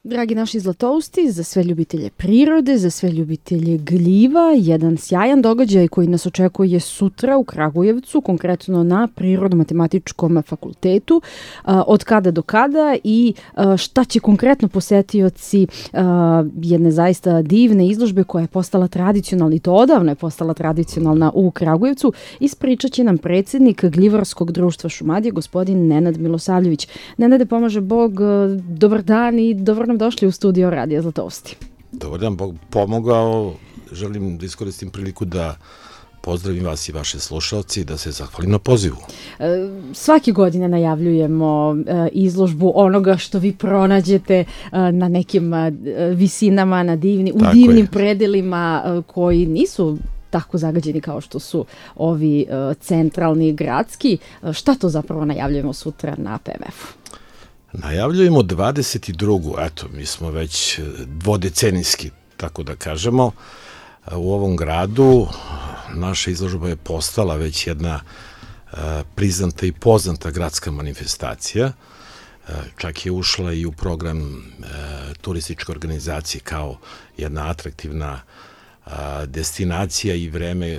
Dragi naši zlatousti, za sve ljubitelje prirode, za sve ljubitelje gljiva, jedan sjajan događaj koji nas očekuje sutra u Kragujevcu, konkretno na Prirodno-matematičkom fakultetu. Od kada do kada i šta će konkretno posetioci jedne zaista divne izložbe koja je postala tradicionalna, i to odavno je postala tradicionalna u Kragujevcu, ispričat će nam predsjednik Gljivarskog društva Šumadije, gospodin Nenad Milosavljević. Nenade, pomaže Bog, dobar dan i dobro nam došli u studio Radija Zlatousti. Dobar dan, Bog pomogao. Želim da iskoristim priliku da pozdravim vas i vaše slušalci i da se zahvalim na pozivu. Svake godine najavljujemo izložbu onoga što vi pronađete na nekim visinama, u divnim predelima koji nisu tako zagađeni kao što su ovi centralni gradski. Šta to zapravo najavljujemo sutra na PMF-u? Najavljujemo 22. Eto, mi smo već dvodecenijski, tako da kažemo, u ovom gradu. Naša izložba je postala već jedna priznata i poznata gradska manifestacija. Čak je ušla i u program turističke organizacije kao jedna atraktivna destinacija i vreme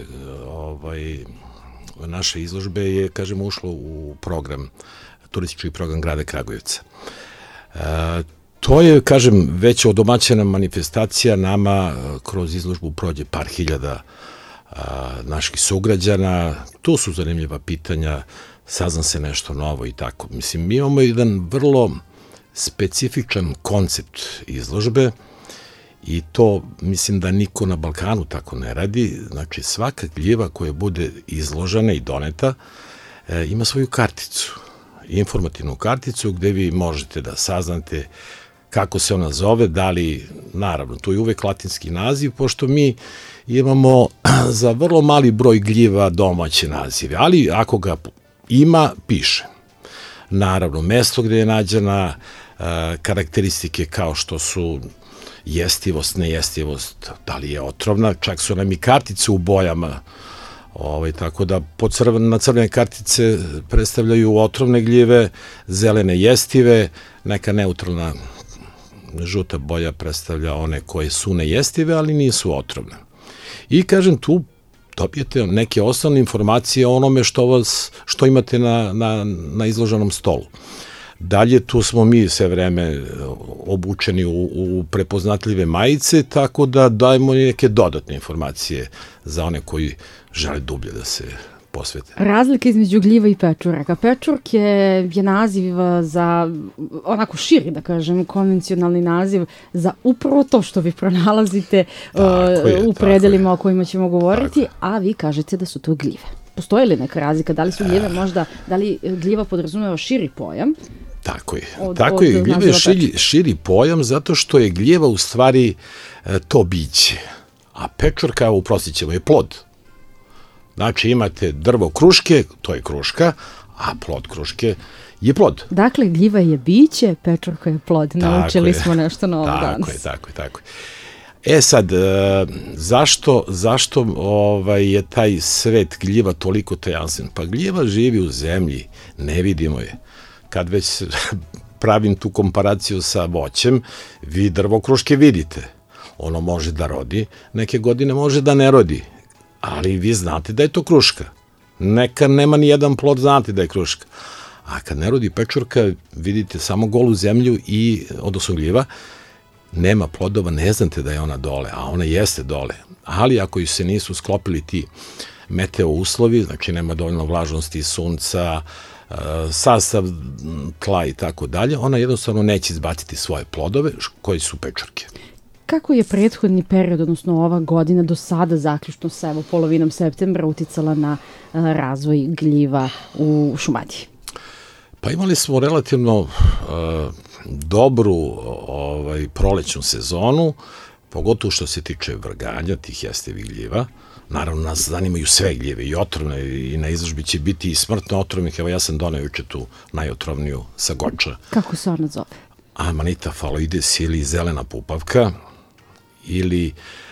naše izložbe je, kažemo, ušlo u program, turistički program grada Kragujevca. To je, kažem, već odomaćena manifestacija. Nama kroz izložbu prođe par hiljada naših sugrađana. Tu su zanimljiva pitanja, sazna se nešto novo i tako. Mislim, mi imamo jedan vrlo specifičan koncept izložbe i to mislim da niko na Balkanu tako ne radi. Znači, svaka gljiva koja bude izložena i doneta ima svoju karticu, informativnu karticu gde vi možete da saznate kako se ona zove, da li, naravno, tu je uvek latinski naziv, pošto mi imamo za vrlo mali broj gljiva domaće nazive, ali ako ga ima, piše. Naravno, mesto gde je nađena, karakteristike kao što su jestivost, nejestivost, da li je otrovna, čak su nam i kartice u bojama, tako da na crvene kartice predstavljaju otrovne gljive, zelene jestive, neka neutralna žuta boja predstavlja one koje su nejestive, ali nisu otrovne. I kažem, tu dobijete neke osnovne informacije o onome što imate na izloženom stolu. Dalje, tu smo mi sve vreme obučeni u prepoznatljive majice, tako da dajemo neke dodatne informacije za one koji žele dublje da se posvete. Razlika između gljiva i pečuraka. Pečurk je naziv za, onako širi, da kažem, konvencionalni naziv za upravo to što vi pronalazite u predelima o kojima ćemo govoriti, a vi kažete da su to gljive. Postoji li neka razlika? Da li su gljive možda, da li gljiva podrazumeva širi pojam? Tako je. Gljiva je širi pojam zato što je gljiva u stvari to biće. A pečurka, uprostit ćemo, je plod. Znači imate drvo kruške, to je kruška, a plod kruške je plod. Dakle, gljiva je biće, pečurka je plod. Naučili smo nešto novo danas. Tako je. Sad, zašto je taj svet gljiva toliko tajanstven? Pa gljiva živi u zemlji, ne vidimo je. Kad već pravim tu komparaciju sa voćem, vi drvo kruške vidite. Ono može da rodi, neke godine može da ne rodi, ali vi znate da je to kruška. Neka nema ni jedan plod, znate da je kruška. A kad ne rodi pečurka, vidite samo golu zemlju odnosno gljiva, nema plodova, ne znate da je ona dole, a ona jeste dole. Ali ako se nisu sklopili ti meteo uslovi, znači nema dovoljno vlažnosti, sunca, sastav tla i tako dalje, ona jednostavno neće izbaciti svoje plodove koji su pečurke. Kako je prethodni period, odnosno ova godina do sada, zaključno sa polovinom septembra, uticala na razvoj gljiva u Šumadiji? Pa imali smo relativno dobru prolećnu sezonu, pogotovo što se tiče vrganja tih jestivih gljiva. Naravno, nas zanimaju sve gljive, i otrovne, i na izložbi će biti i smrtno otrovnih. Evo, ja sam doneo juče tu najotrovniju sa Goča. Kako se ona zove? Amanita phalloides ili zelena pupavka, ili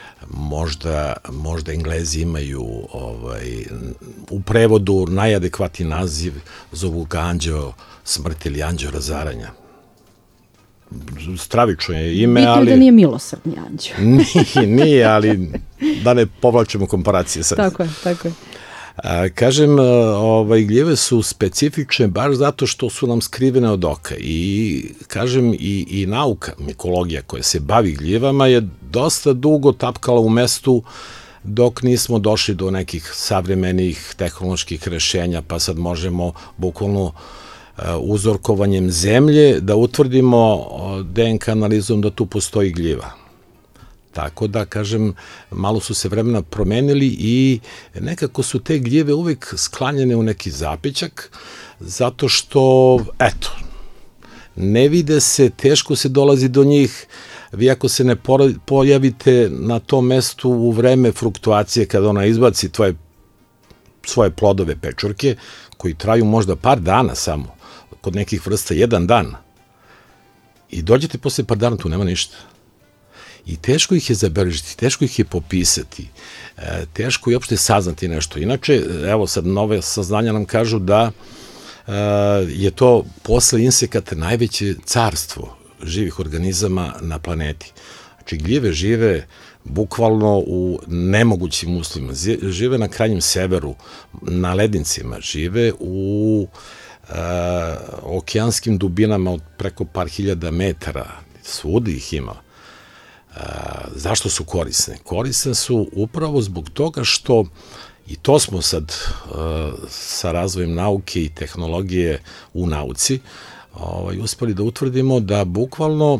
možda Englezi imaju u prevodu najadekvatniji naziv, zovu ga anđeo smrti ili anđeo razaranja. stravično je ime, bitno ali... da nije milosrdni anđeo. Nije, ali da ne povlačimo komparacije sad. Tako je. Kažem, gljive su specifične baš zato što su nam skrivene od oka i kažem i nauka, mikologija koja se bavi gljivama je dosta dugo tapkala u mestu dok nismo došli do nekih savremenih tehnoloških rešenja, pa sad možemo bukvalno uzorkovanjem zemlje da utvrdimo DNK analizom da tu postoji gljiva. Tako da, kažem, malo su se vremena promenili i nekako su te gljive uvek sklanjene u neki zapećak, zato što, eto, ne vide se, teško se dolazi do njih. Vi ako se ne pojavite na tom mestu u vreme fluktuacije, kada ona izbaci svoje plodove pečurke, koji traju možda par dana samo, kod nekih vrsta 1 dan, i dođete posle par dana, tu nema ništa. I teško ih je zabeležiti, teško ih je popisati, teško je uopšte saznati nešto. Inače, evo sad nove saznanja nam kažu da je to posle insekata najveće carstvo živih organizama na planeti. Znači, gljive žive bukvalno u nemogućim uslovima, žive na krajnjem severu, na lednicima, žive u okeanskim dubinama od preko par hiljada metara, svudi ih ima. Zašto su korisne? Korisne su upravo zbog toga što, i to smo sad sa razvojem nauke i tehnologije u nauci uspeli da utvrdimo da bukvalno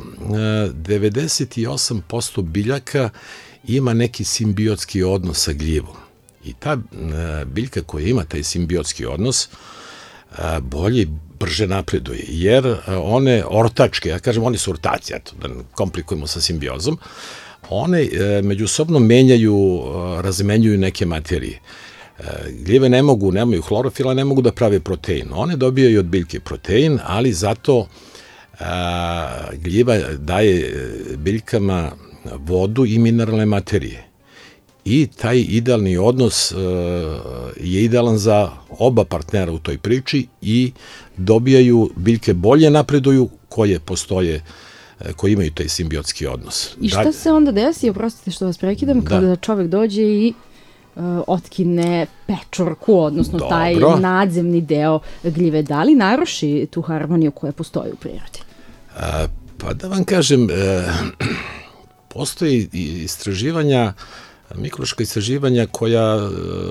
98% biljaka ima neki simbiotski odnos sa gljivom. I ta biljka koja ima taj simbiotski odnos bolje i brže napreduje, jer one ortačke, ja kažem, oni su ortaci, eto, da ne komplikujemo sa simbiozom, one međusobno razmenjuju neke materije. Gljive nemaju hlorofila, ne mogu da prave protein. One dobijaju od biljke protein, ali zato gljiva daje biljkama vodu i mineralne materije. I taj idealni odnos je idealan za oba partnera u toj priči i dobijaju biljke bolje napreduju koje postoje, koji imaju taj simbiotski odnos. I šta se onda desi, oprostite što vas prekidam, kada čovek dođe i otkine pečurku, odnosno taj nadzemni deo gljive, da li naruši tu harmoniju koja postoji u prirodi? Pa da vam kažem, postoji istraživanja, mikroška istraživanja koja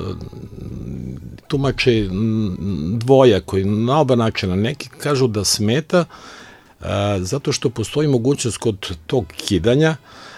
tumače dvoja, koji na oba načina, neki kažu da smeta zato što postoji mogućnost kod tog kidanja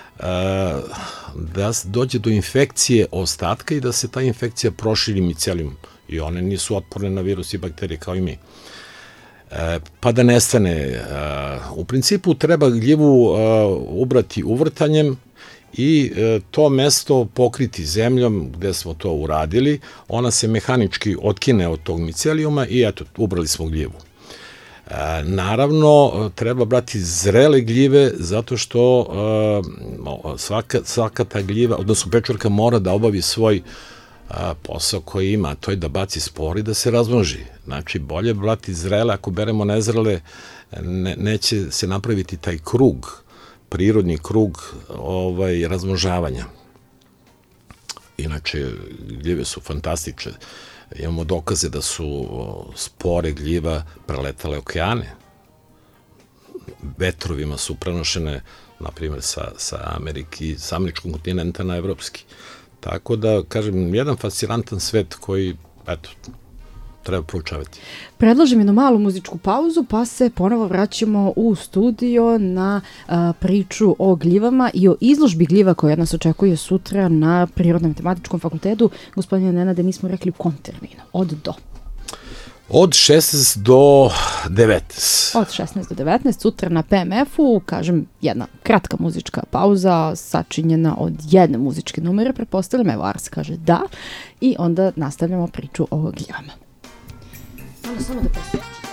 da dođe do infekcije ostatka i da se ta infekcija proširi micelijom i one nisu otporne na virus i bakterije kao i mi. Pa da nestane. U principu treba gljivu ubrati uvrtanjem i to mesto pokriti zemljom gde smo to uradili, ona se mehanički otkine od tog micelijuma i eto, ubrali smo gljivu. Naravno, treba brati zrele gljive zato što svaka ta gljiva, odnosno pečurka mora da obavi svoj posao koji ima, to je da baci spor i da se razmnoži. Znači, bolje brati zrele, ako beremo nezrele, neće se napraviti taj krug, prirodni krug razmnožavanja. Inače, gljive su fantastične. Imamo dokaze da su spore gljiva preletale okeane. Vetrovima su prenošene, na primjer, sa američkog kontinenta na evropski. Tako da, kažem, jedan fascinantan svet koji, eto, treba proučavati. Predlažem jednu malu muzičku pauzu, pa se ponovo vraćamo u studio na priču o gljivama i o izložbi gljiva koja nas očekuje sutra na Prirodno-matematičkom fakultetu. Gospodine Nenade, mi smo rekli u kom terminu? Od do? Od 16 do 19. Od 16 do 19, sutra na PMF-u, kažem, jedna kratka muzička pauza, sačinjena od jedne muzičke numere, pretpostavljam, evo Ars kaže da, i onda nastavljamo priču o gljivama. Samo da postavljamo.